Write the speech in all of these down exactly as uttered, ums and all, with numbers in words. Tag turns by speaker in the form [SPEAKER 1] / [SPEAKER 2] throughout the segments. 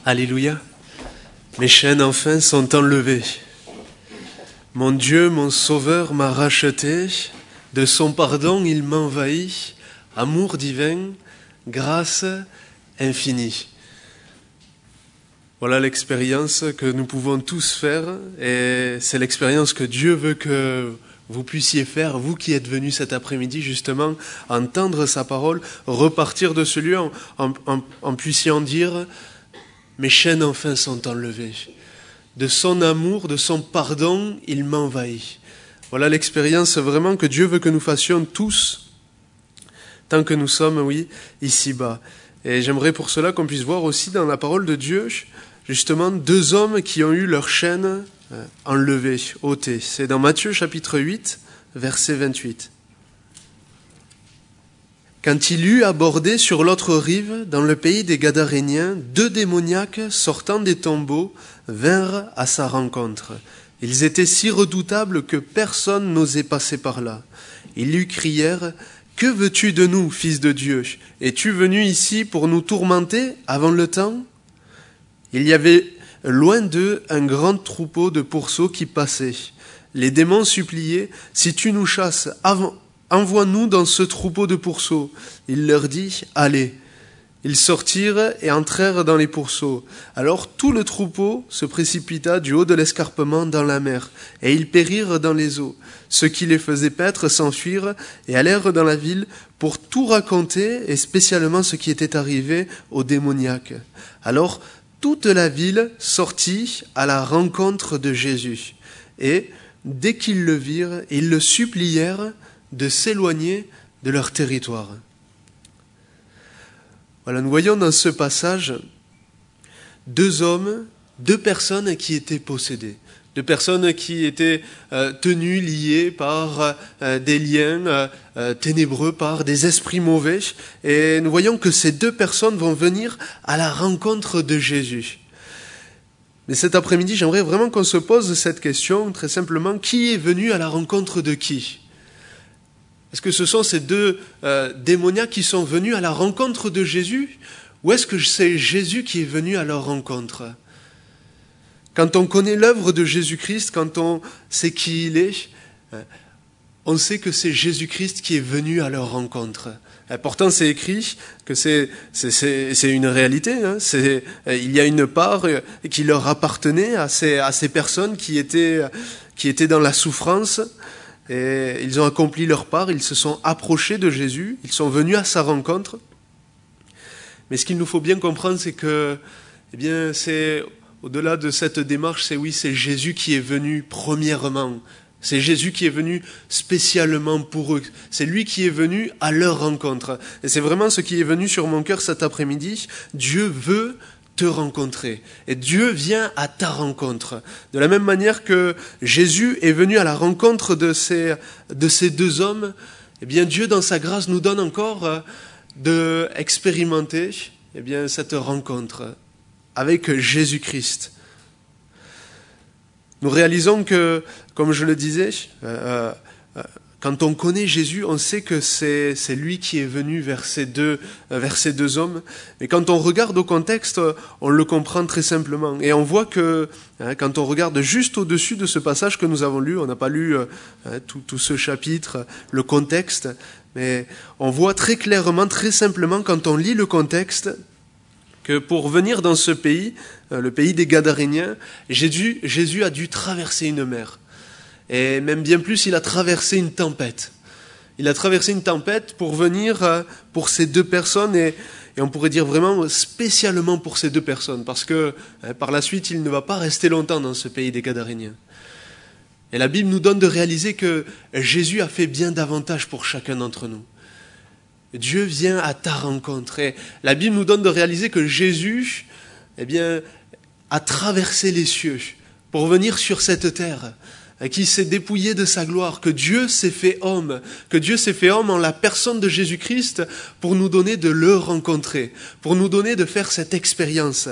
[SPEAKER 1] Alléluia. Mes chaînes enfin sont enlevées. Mon Dieu, mon Sauveur m'a racheté. De son pardon il m'envahit. Amour divin, grâce infinie. Voilà l'expérience que nous pouvons tous faire. Et c'est l'expérience que Dieu veut que vous puissiez faire, vous qui êtes venus cet après-midi justement entendre sa parole, repartir de ce lieu en, en, en, en puissiant dire « Mes chaînes enfin sont enlevées. De son amour, de son pardon, il m'envahit. » Voilà l'expérience vraiment que Dieu veut que nous fassions tous, tant que nous sommes, oui, ici-bas. Et j'aimerais pour cela qu'on puisse voir aussi dans la parole de Dieu, justement, deux hommes qui ont eu leurs chaînes enlevées, ôtées. C'est dans Matthieu chapitre huit, verset vingt-huit. Quand il eut abordé sur l'autre rive, dans le pays des Gadaréniens, deux démoniaques sortant des tombeaux vinrent à sa rencontre. Ils étaient si redoutables que personne n'osait passer par là. Ils lui crièrent « Que veux-tu de nous, fils de Dieu? Es-tu venu ici pour nous tourmenter avant le temps ?» Il y avait loin d'eux un grand troupeau de pourceaux qui passait. Les démons suppliaient « Si tu nous chasses, avant, envoie-nous dans ce troupeau de pourceaux. » Il leur dit « Allez !» Ils sortirent et entrèrent dans les pourceaux. Alors tout le troupeau se précipita du haut de l'escarpement dans la mer, et ils périrent dans les eaux. Ceux qui les faisaient paître s'enfuirent et allèrent dans la ville pour tout raconter, et spécialement ce qui était arrivé aux démoniaques. Alors toute la ville sortit à la rencontre de Jésus. Et dès qu'ils le virent, ils le supplièrent de s'éloigner de leur territoire. Voilà, nous voyons dans ce passage deux hommes, deux personnes qui étaient possédées, deux personnes qui étaient euh, tenues, liées par euh, des liens euh, ténébreux, par des esprits mauvais. Et nous voyons que ces deux personnes vont venir à la rencontre de Jésus. Mais cet après-midi, j'aimerais vraiment qu'on se pose cette question, très simplement, qui est venu à la rencontre de qui ? Est-ce que ce sont ces deux euh, démoniaques qui sont venus à la rencontre de Jésus, ou est-ce que c'est Jésus qui est venu à leur rencontre ? Quand on connaît l'œuvre de Jésus-Christ, quand on sait qui il est, on sait que c'est Jésus-Christ qui est venu à leur rencontre. Et pourtant, c'est écrit que c'est, c'est, c'est, c'est une réalité. Hein. C'est, il y a une part qui leur appartenait à ces, à ces personnes qui étaient, qui étaient dans la souffrance. Et ils ont accompli leur part, ils se sont approchés de Jésus, ils sont venus à sa rencontre. Mais ce qu'il nous faut bien comprendre, c'est que, eh bien, c'est au-delà de cette démarche, c'est oui, c'est Jésus qui est venu premièrement. C'est Jésus qui est venu spécialement pour eux. C'est lui qui est venu à leur rencontre. Et c'est vraiment ce qui est venu sur mon cœur cet après-midi. Dieu veut te rencontrer. Et Dieu vient à ta rencontre. De la même manière que Jésus est venu à la rencontre de ces, de ces deux hommes, eh bien Dieu, dans sa grâce, nous donne encore de expérimenter eh bien, cette rencontre avec Jésus-Christ. Nous réalisons que, comme je le disais, euh, euh, quand on connaît Jésus, on sait que c'est, c'est lui qui est venu vers ces, deux, vers ces deux hommes. Mais quand on regarde au contexte, on le comprend très simplement. Et on voit que, hein, quand on regarde juste au-dessus de ce passage que nous avons lu, on n'a pas lu hein, tout, tout ce chapitre, le contexte, mais on voit très clairement, très simplement, quand on lit le contexte, que pour venir dans ce pays, le pays des Gadaréniens, Jésus, Jésus a dû traverser une mer. Et même bien plus, il a traversé une tempête. Il a traversé une tempête pour venir pour ces deux personnes et, et on pourrait dire vraiment spécialement pour ces deux personnes parce que hein, par la suite, il ne va pas rester longtemps dans ce pays des Gadaréniens. Et la Bible nous donne de réaliser que Jésus a fait bien davantage pour chacun d'entre nous. Dieu vient à ta rencontre. Et la Bible nous donne de réaliser que Jésus eh bien, a traversé les cieux pour venir sur cette terre, qui s'est dépouillé de sa gloire, que Dieu s'est fait homme, que Dieu s'est fait homme en la personne de Jésus-Christ pour nous donner de le rencontrer, pour nous donner de faire cette expérience.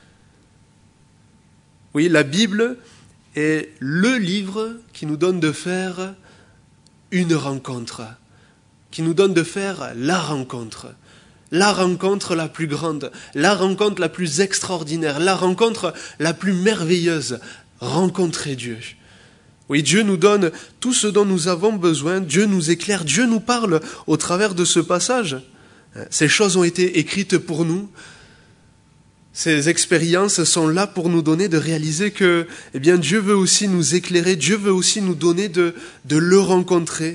[SPEAKER 1] Oui, la Bible est le livre qui nous donne de faire une rencontre, qui nous donne de faire la rencontre. la rencontre la plus grande, la rencontre la plus extraordinaire, la rencontre la plus merveilleuse, rencontrer Dieu. Oui, Dieu nous donne tout ce dont nous avons besoin, Dieu nous éclaire, Dieu nous parle au travers de ce passage. Ces choses ont été écrites pour nous. Ces expériences sont là pour nous donner de réaliser que eh bien, Dieu veut aussi nous éclairer, Dieu veut aussi nous donner de, de le rencontrer.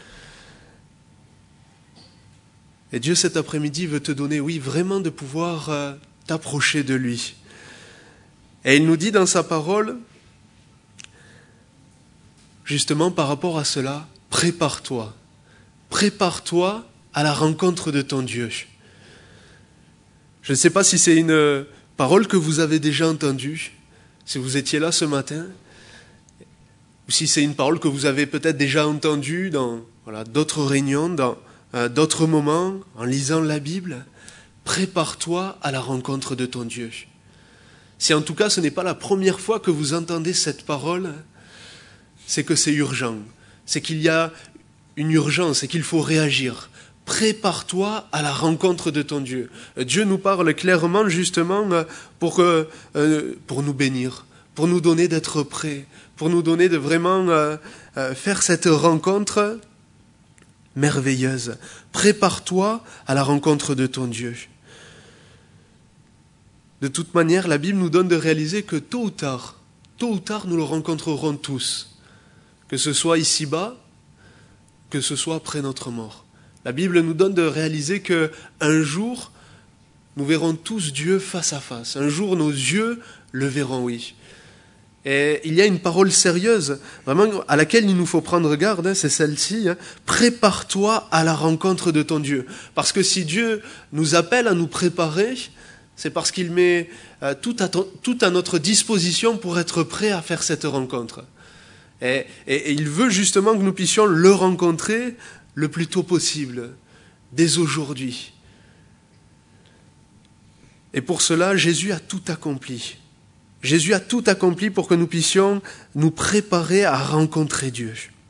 [SPEAKER 1] Et Dieu, cet après-midi, veut te donner, oui, vraiment de pouvoir euh, t'approcher de lui. Et il nous dit dans sa parole, justement par rapport à cela, prépare-toi. Prépare-toi à la rencontre de ton Dieu. Je ne sais pas si c'est une parole que vous avez déjà entendue, si vous étiez là ce matin, ou si c'est une parole que vous avez peut-être déjà entendue dans voilà, d'autres réunions, dans euh, d'autres moments, en lisant la Bible. Prépare-toi à la rencontre de ton Dieu. Si en tout cas ce n'est pas la première fois que vous entendez cette parole, c'est que c'est urgent, c'est qu'il y a une urgence et qu'il faut réagir. Prépare-toi à la rencontre de ton Dieu. Dieu nous parle clairement justement pour, euh, pour nous bénir, pour nous donner d'être prêts, pour nous donner de vraiment euh, euh, faire cette rencontre merveilleuse. Prépare-toi à la rencontre de ton Dieu. De toute manière, la Bible nous donne de réaliser que tôt ou tard, tôt ou tard, nous le rencontrerons tous, que ce soit ici-bas, que ce soit après notre mort. La Bible nous donne de réaliser que un jour, nous verrons tous Dieu face à face. Un jour, nos yeux le verront, oui. Et il y a une parole sérieuse, vraiment à laquelle il nous faut prendre garde, hein, c'est celle-ci. Hein. Prépare-toi à la rencontre de ton Dieu. Parce que si Dieu nous appelle à nous préparer, c'est parce qu'il met euh, tout, à ton, tout à notre disposition pour être prêt à faire cette rencontre. Et, et, et il veut justement que nous puissions le rencontrer le plus tôt possible, dès aujourd'hui. Et pour cela, Jésus a tout accompli. Jésus a tout accompli pour que nous puissions nous préparer à rencontrer Dieu.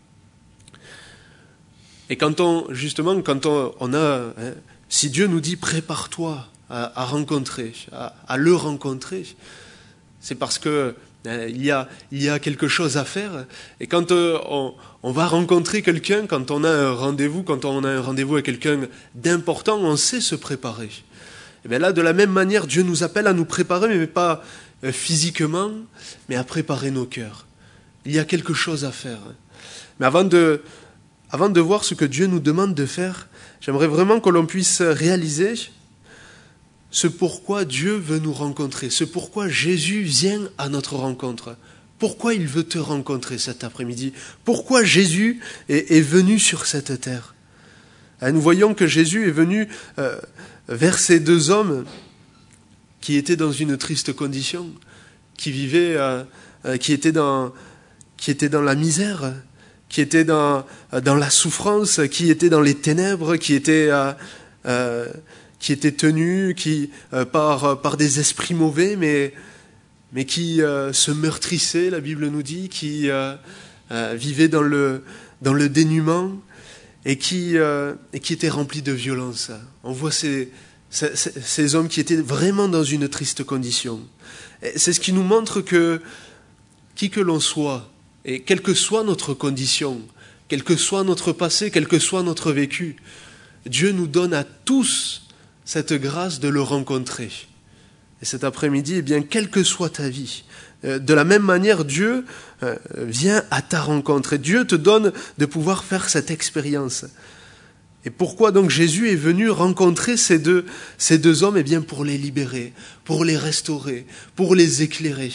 [SPEAKER 1] Et quand on, justement, quand on, on a, hein, si Dieu nous dit prépare-toi à, à rencontrer, à, à le rencontrer, c'est parce que hein, il y a, il y a quelque chose à faire. Et quand euh, on, on va rencontrer quelqu'un, quand on a un rendez-vous, quand on a un rendez-vous avec quelqu'un d'important, on sait se préparer. Et bien là, de la même manière, Dieu nous appelle à nous préparer, mais pas physiquement, mais à préparer nos cœurs. Il y a quelque chose à faire. Mais avant de, avant de voir ce que Dieu nous demande de faire, j'aimerais vraiment que l'on puisse réaliser ce pourquoi Dieu veut nous rencontrer, ce pourquoi Jésus vient à notre rencontre. Pourquoi il veut te rencontrer cet après-midi? Pourquoi Jésus est, est venu sur cette terre? Nous voyons que Jésus est venu euh, vers ces deux hommes qui étaient dans une triste condition, qui vivaient, euh, euh, qui étaient dans, qui étaient dans la misère, qui étaient dans, dans la souffrance, qui étaient dans les ténèbres, qui étaient, euh, euh, qui étaient tenus qui, euh, par, par des esprits mauvais, mais, mais qui euh, se meurtrissaient, la Bible nous dit, qui euh, euh, vivaient dans le, dans le dénuement et qui, euh, et qui étaient remplis de violence. On voit ces Ces hommes qui étaient vraiment dans une triste condition. C'est ce qui nous montre que, qui que l'on soit, et quelle que soit notre condition, quel que soit notre passé, quel que soit notre vécu, Dieu nous donne à tous cette grâce de le rencontrer. Et cet après-midi, eh bien, quelle que soit ta vie, de la même manière, Dieu vient à ta rencontre. Et Dieu te donne de pouvoir faire cette expérience. Et pourquoi donc Jésus est venu rencontrer ces deux, ces deux hommes? Eh bien pour les libérer, pour les restaurer, pour les éclairer.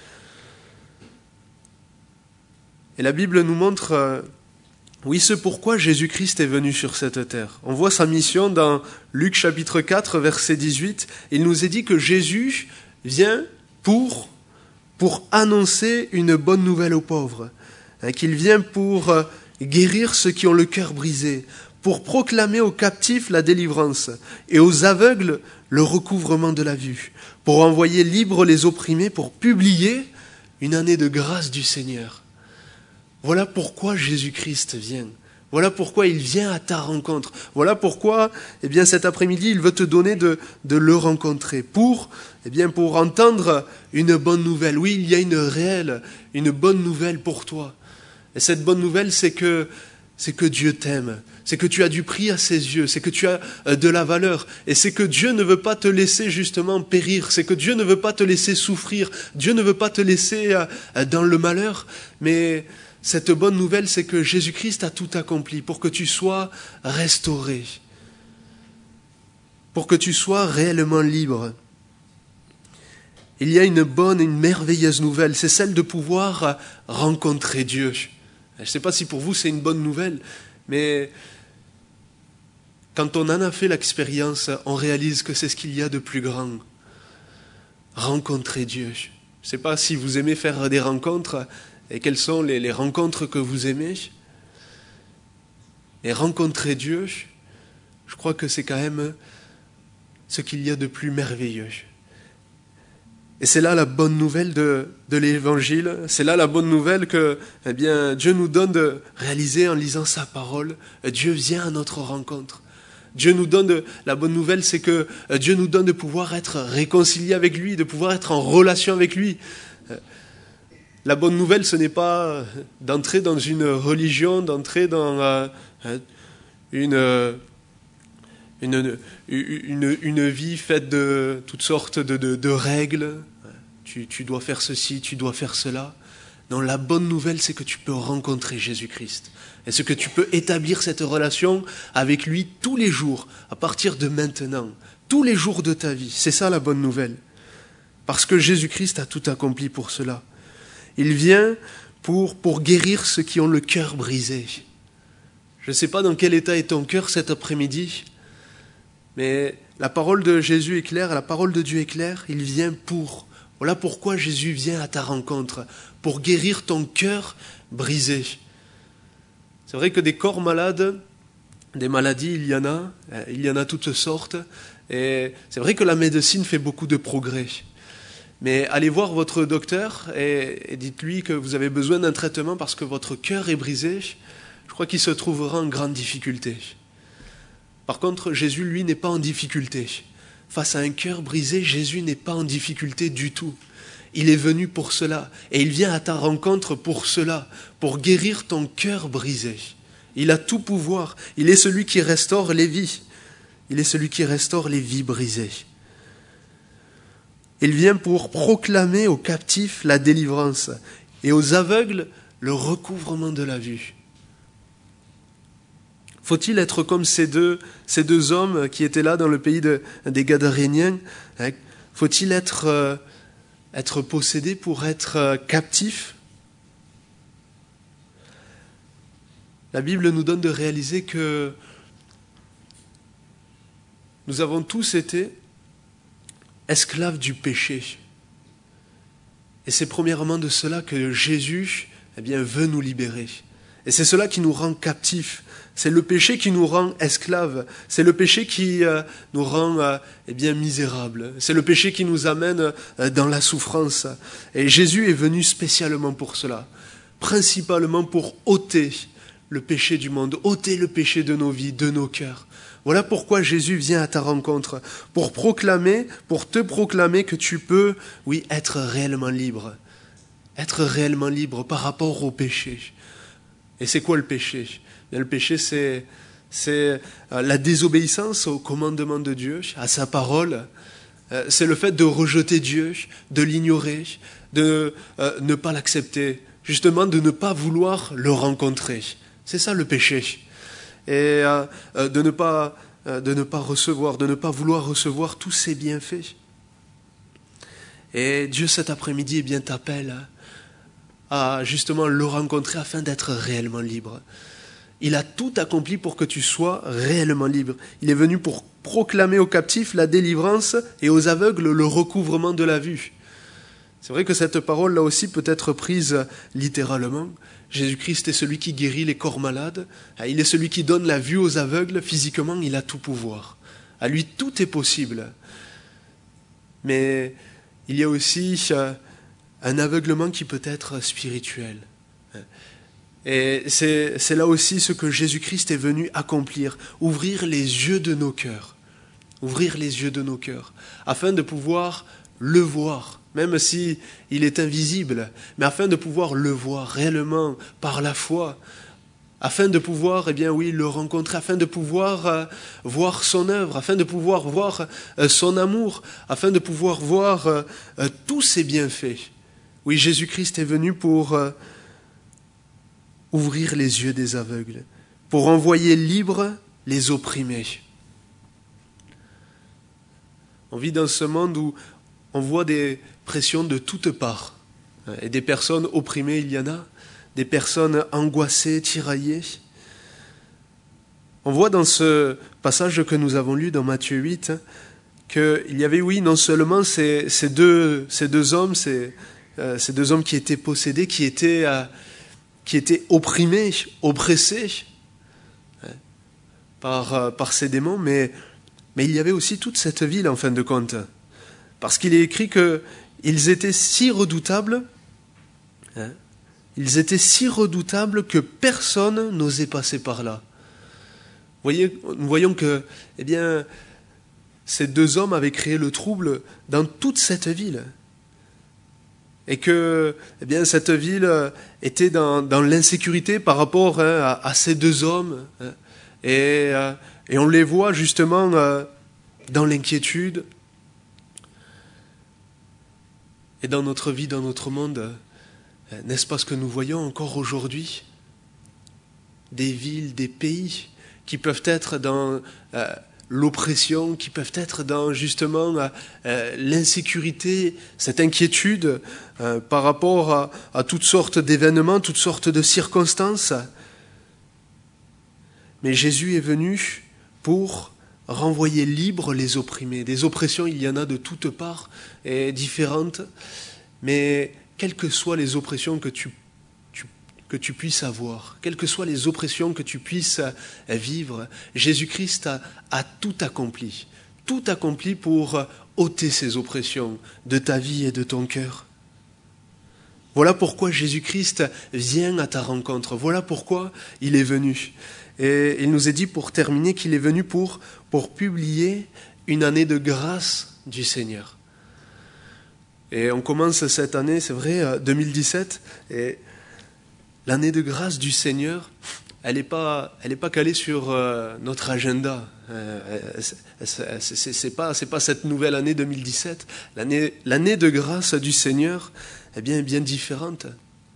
[SPEAKER 1] Et la Bible nous montre, euh, oui, ce pourquoi Jésus-Christ est venu sur cette terre. On voit sa mission dans Luc chapitre quatre, verset dix-huit. Il nous est dit que Jésus vient pour, pour annoncer une bonne nouvelle aux pauvres, hein, qu'il vient pour euh, guérir ceux qui ont le cœur brisé, pour proclamer aux captifs la délivrance et aux aveugles le recouvrement de la vue, pour envoyer libres les opprimés, pour publier une année de grâce du Seigneur. Voilà pourquoi Jésus-Christ vient. Voilà pourquoi il vient à ta rencontre. Voilà pourquoi, eh bien, cet après-midi, il veut te donner de, de le rencontrer. Pour, eh bien, pour entendre une bonne nouvelle. Oui, il y a une réelle, une bonne nouvelle pour toi. Et cette bonne nouvelle, c'est que, c'est que Dieu t'aime. C'est que tu as du prix à ses yeux. C'est que tu as de la valeur. Et c'est que Dieu ne veut pas te laisser justement périr. C'est que Dieu ne veut pas te laisser souffrir. Dieu ne veut pas te laisser dans le malheur. Mais cette bonne nouvelle, c'est que Jésus-Christ a tout accompli pour que tu sois restauré. Pour que tu sois réellement libre. Il y a une bonne et une merveilleuse nouvelle. C'est celle de pouvoir rencontrer Dieu. Je ne sais pas si pour vous c'est une bonne nouvelle, mais quand on en a fait l'expérience, on réalise que c'est ce qu'il y a de plus grand. Rencontrer Dieu. Je ne sais pas si vous aimez faire des rencontres et quelles sont les, les rencontres que vous aimez. Et rencontrer Dieu, je crois que c'est quand même ce qu'il y a de plus merveilleux. Et c'est là la bonne nouvelle de, de l'Évangile. C'est là la bonne nouvelle que eh bien, Dieu nous donne de réaliser en lisant sa parole. Dieu vient à notre rencontre. Dieu nous donne de, la bonne nouvelle, c'est que Dieu nous donne de pouvoir être réconcilié avec lui, de pouvoir être en relation avec lui. La bonne nouvelle, ce n'est pas d'entrer dans une religion, d'entrer dans euh, une... Une, une, une vie faite de toutes sortes de, de, de règles. Tu, tu dois faire ceci, tu dois faire cela. Non, la bonne nouvelle, c'est que tu peux rencontrer Jésus-Christ. Et c'est que tu peux établir cette relation avec lui tous les jours, à partir de maintenant, tous les jours de ta vie. C'est ça la bonne nouvelle. Parce que Jésus-Christ a tout accompli pour cela. Il vient pour, pour guérir ceux qui ont le cœur brisé. Je ne sais pas dans quel état est ton cœur cet après-midi, mais la parole de Jésus est claire, la parole de Dieu est claire, il vient pour. Voilà pourquoi Jésus vient à ta rencontre, pour guérir ton cœur brisé. C'est vrai que des corps malades, des maladies, il y en a, il y en a toutes sortes, et c'est vrai que la médecine fait beaucoup de progrès. Mais allez voir votre docteur et, et dites-lui que vous avez besoin d'un traitement parce que votre cœur est brisé, je crois qu'il se trouvera en grande difficulté. Par contre, Jésus, lui, n'est pas en difficulté. Face à un cœur brisé, Jésus n'est pas en difficulté du tout. Il est venu pour cela, et il vient à ta rencontre pour cela, pour guérir ton cœur brisé. Il a tout pouvoir, il est celui qui restaure les vies. Il est celui qui restaure les vies brisées. Il vient pour proclamer aux captifs la délivrance, et aux aveugles le recouvrement de la vue. Faut-il être comme ces deux, ces deux hommes qui étaient là dans le pays de, des Gadaréniens? Faut-il être, euh, être possédé pour être euh, captif? La Bible nous donne de réaliser que nous avons tous été esclaves du péché. Et c'est premièrement de cela que Jésus eh bien, veut nous libérer. Et c'est cela qui nous rend captifs. C'est le péché qui nous rend esclaves. C'est le péché qui euh, nous rend euh, eh bien, misérables. C'est le péché qui nous amène euh, dans la souffrance. Et Jésus est venu spécialement pour cela. Principalement pour ôter le péché du monde, ôter le péché de nos vies, de nos cœurs. Voilà pourquoi Jésus vient à ta rencontre. Pour proclamer, pour te proclamer que tu peux, oui, être réellement libre. Être réellement libre par rapport au péché. Et c'est quoi le péché ? Bien, le péché, c'est, c'est la désobéissance au commandement de Dieu, à sa parole. C'est le fait de rejeter Dieu, de l'ignorer, de euh, ne pas l'accepter, justement de ne pas vouloir le rencontrer. C'est ça le péché. Et euh, de ne pas, euh, de ne pas recevoir, de ne pas vouloir recevoir tous ses bienfaits. Et Dieu, cet après-midi, eh bien, t'appelle à justement le rencontrer afin d'être réellement libre. Il a tout accompli pour que tu sois réellement libre. Il est venu pour proclamer aux captifs la délivrance et aux aveugles le recouvrement de la vue. C'est vrai que cette parole là aussi peut être prise littéralement. Jésus-Christ est celui qui guérit les corps malades. Il est celui qui donne la vue aux aveugles. Physiquement, il a tout pouvoir. À lui, tout est possible. Mais il y a aussi un aveuglement qui peut être spirituel. Et c'est, c'est là aussi ce que Jésus-Christ est venu accomplir, ouvrir les yeux de nos cœurs, ouvrir les yeux de nos cœurs, afin de pouvoir le voir, même si il est invisible, mais afin de pouvoir le voir réellement par la foi, afin de pouvoir, eh bien oui, le rencontrer, afin de pouvoir euh, voir son œuvre, afin de pouvoir voir euh, son amour, afin de pouvoir voir euh, euh, tous ses bienfaits. Oui, Jésus-Christ est venu pour euh, ouvrir les yeux des aveugles, pour envoyer libres les opprimés. On vit dans ce monde où on voit des pressions de toutes parts, et des personnes opprimées, il y en a, des personnes angoissées, tiraillées. On voit dans ce passage que nous avons lu dans Matthieu huit qu'il y avait, oui, non seulement ces, ces, deux, ces deux hommes, ces, euh, ces deux hommes qui étaient possédés, qui étaient, euh, qui étaient opprimés, oppressés hein, par, euh, par ces démons, mais, mais il y avait aussi toute cette ville en fin de compte. Parce qu'il est écrit qu'ils étaient si redoutables, hein, ils étaient si redoutables que personne n'osait passer par là. Vous voyez, nous voyons que, eh bien, ces deux hommes avaient créé le trouble dans toute cette ville. Et que, eh bien, cette ville était dans, dans l'insécurité par rapport hein, à, à ces deux hommes. Hein, et, euh, et on les voit justement euh, dans l'inquiétude. Et dans notre vie, dans notre monde, n'est-ce pas ce que nous voyons encore aujourd'hui? Des villes, des pays qui peuvent être dans euh, l'oppression, qui peuvent être dans justement euh, l'insécurité, cette inquiétude euh, par rapport à, à toutes sortes d'événements, toutes sortes de circonstances. Mais Jésus est venu pour renvoyer libres les opprimés. Des oppressions, il y en a de toutes parts et différentes, mais quelles que soient les oppressions que tu, tu, que tu puisses avoir, quelles que soient les oppressions que tu puisses vivre, Jésus-Christ a, a tout accompli, tout accompli pour ôter ces oppressions de ta vie et de ton cœur. Voilà pourquoi Jésus-Christ vient à ta rencontre, voilà pourquoi il est venu. Et il nous est dit pour terminer qu'il est venu pour, pour publier une année de grâce du Seigneur. Et on commence cette année, c'est vrai, deux mille dix-sept, et l'année de grâce du Seigneur, elle n'est pas, elle n'est pas calée sur euh, notre agenda. Euh, c'est, c'est, c'est, pas, c'est pas cette nouvelle année deux mille dix-sept. L'année, l'année de grâce du Seigneur est bien, bien différente.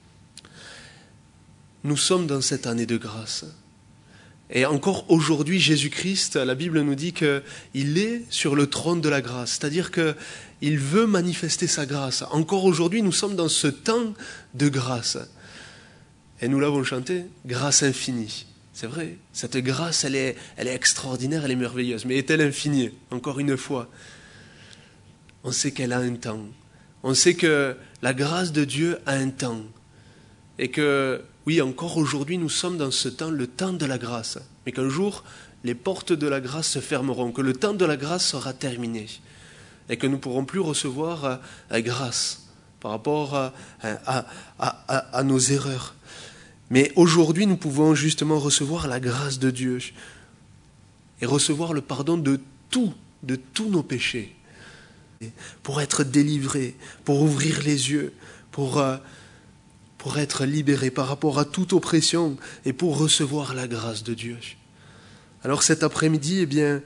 [SPEAKER 1] Nous sommes dans cette année de grâce. Et encore aujourd'hui, Jésus-Christ, la Bible nous dit qu'il est sur le trône de la grâce, c'est-à-dire qu'il veut manifester sa grâce. Encore aujourd'hui, nous sommes dans ce temps de grâce. Et nous l'avons chanté, grâce infinie. C'est vrai, cette grâce, elle est, elle est extraordinaire, elle est merveilleuse. Mais est-elle infinie? Encore une fois, on sait qu'elle a un temps. On sait que la grâce de Dieu a un temps. Et que, oui, encore aujourd'hui, nous sommes dans ce temps, le temps de la grâce. Mais qu'un jour, les portes de la grâce se fermeront, que le temps de la grâce sera terminé. Et que nous ne pourrons plus recevoir la grâce par rapport à, à, à, à, à nos erreurs. Mais aujourd'hui, nous pouvons justement recevoir la grâce de Dieu et recevoir le pardon de tout, de tous nos péchés. Pour être délivrés, pour ouvrir les yeux, pour... pour être libéré par rapport à toute oppression et pour recevoir la grâce de Dieu. Alors cet après-midi, eh bien,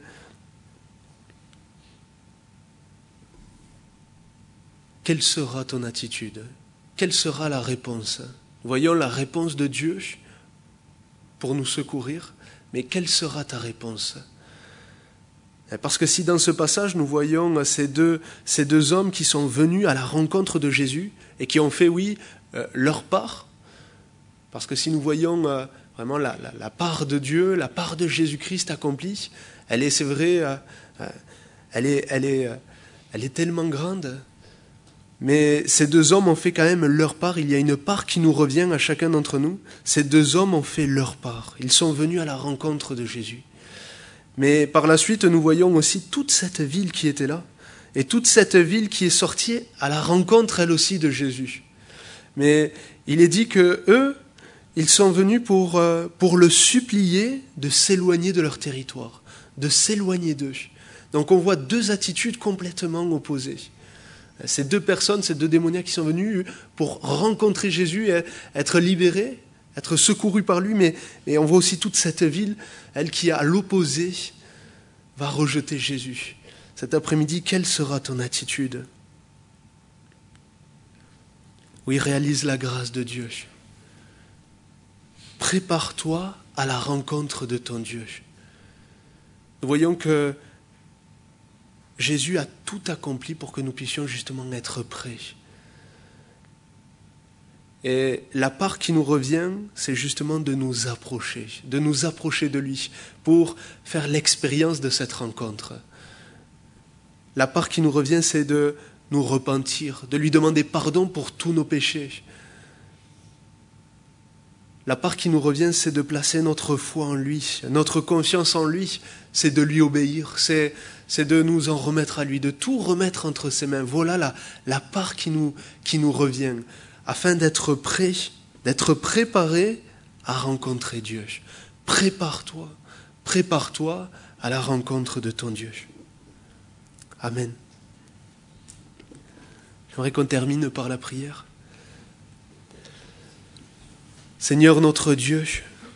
[SPEAKER 1] quelle sera ton attitude? Quelle sera la réponse? Voyons la réponse de Dieu pour nous secourir, mais quelle sera ta réponse? Parce que si dans ce passage nous voyons ces deux, ces deux hommes qui sont venus à la rencontre de Jésus et qui ont fait, oui, Euh, leur part, parce que si nous voyons euh, vraiment la, la, la part de Dieu, la part de Jésus-Christ accomplie, elle est, c'est vrai, euh, euh, elle est, elle est, euh, elle est tellement grande, mais ces deux hommes ont fait quand même leur part. Il y a une part qui nous revient à chacun d'entre nous. Ces deux hommes ont fait leur part. Ils sont venus à la rencontre de Jésus. Mais par la suite, nous voyons aussi toute cette ville qui était là, et toute cette ville qui est sortie à la rencontre, elle aussi, de Jésus. Mais il est dit que eux, ils sont venus pour, euh, pour le supplier de s'éloigner de leur territoire, de s'éloigner d'eux. Donc on voit deux attitudes complètement opposées. Ces deux personnes, ces deux démoniaques qui sont venus pour rencontrer Jésus et être libérés, être secourus par lui, mais, mais on voit aussi toute cette ville, elle qui à l'opposé va rejeter Jésus. Cet après-midi, quelle sera ton attitude? Oui, réalise la grâce de Dieu. Prépare-toi à la rencontre de ton Dieu. Nous voyons que Jésus a tout accompli pour que nous puissions justement être prêts. Et la part qui nous revient, c'est justement de nous approcher, de nous approcher de lui pour faire l'expérience de cette rencontre. La part qui nous revient, c'est de nous repentir, de lui demander pardon pour tous nos péchés. La part qui nous revient, c'est de placer notre foi en lui, notre confiance en lui, c'est de lui obéir, c'est, c'est de nous en remettre à lui, de tout remettre entre ses mains. Voilà la, la part qui nous, qui nous revient, afin d'être prêt, d'être préparé à rencontrer Dieu. Prépare-toi, prépare-toi à la rencontre de ton Dieu. Amen. J'aimerais qu'on termine par la prière. Seigneur notre Dieu,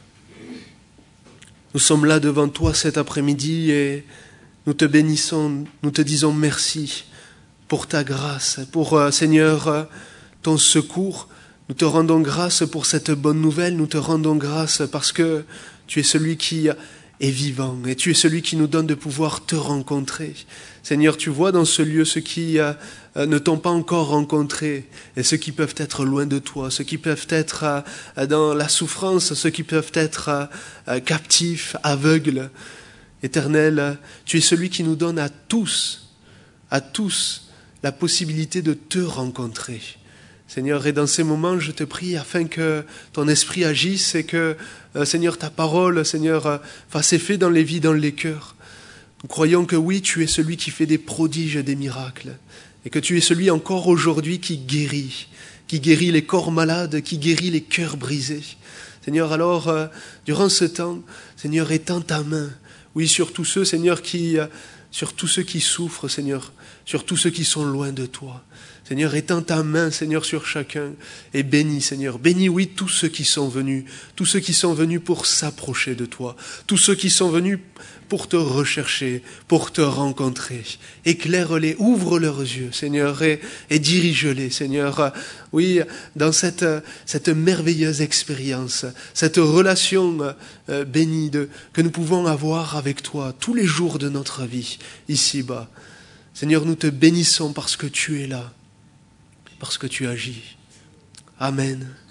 [SPEAKER 1] nous sommes là devant toi cet après-midi et nous te bénissons, nous te disons merci pour ta grâce, pour, euh, Seigneur, euh, ton secours. Nous te rendons grâce pour cette bonne nouvelle, nous te rendons grâce parce que tu es celui qui est vivant et tu es celui qui nous donne de pouvoir te rencontrer. Seigneur, tu vois dans ce lieu ceux qui euh, ne t'ont pas encore rencontré et ceux qui peuvent être loin de toi, ceux qui peuvent être euh, dans la souffrance, ceux qui peuvent être euh, captifs, aveugles. Éternel, tu es celui qui nous donne à tous, à tous, la possibilité de te rencontrer. Seigneur, et dans ces moments, je te prie afin que ton esprit agisse et que, euh, Seigneur, ta parole, Seigneur, euh, fasse effet dans les vies, dans les cœurs. Nous croyons que oui, tu es celui qui fait des prodiges et des miracles et que tu es celui encore aujourd'hui qui guérit, qui guérit les corps malades, qui guérit les cœurs brisés. Seigneur, alors, euh, durant ce temps, Seigneur, étends ta main, oui, sur tous ceux, Seigneur, qui, euh, sur tous ceux qui souffrent, Seigneur, sur tous ceux qui sont loin de toi. Seigneur, étends ta main, Seigneur, sur chacun et bénis, Seigneur. Bénis, oui, tous ceux qui sont venus, tous ceux qui sont venus pour s'approcher de toi, tous ceux qui sont venus pour te rechercher, pour te rencontrer. Éclaire-les, ouvre leurs yeux, Seigneur, et, et dirige-les, Seigneur. Oui, dans cette, cette merveilleuse expérience, cette relation euh, bénie de, que nous pouvons avoir avec toi tous les jours de notre vie, ici-bas. Seigneur, nous te bénissons parce que tu es là, parce que tu agis. Amen.